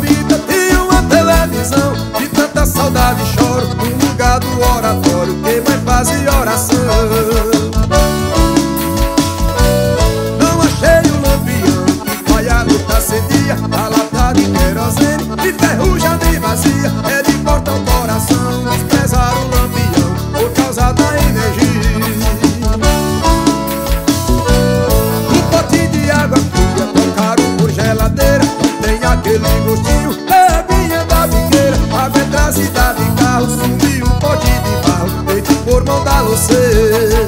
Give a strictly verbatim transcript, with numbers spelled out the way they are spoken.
vida tinha uma televisão. De tanta saudade choro no lugar do oratório que mãe fazia oração. Não achei o lampião que vai a luta acendia, a lata de querosene de ferrugem vazia. É de cortar o coração desprezar o lampião por causa da energia. Um pote de água fria trocaram por geladeira, não tem aquele gostinho da aguinha da biqueira. Água é trazida de carro, sumiu um pote de barro feito por mão da louceira.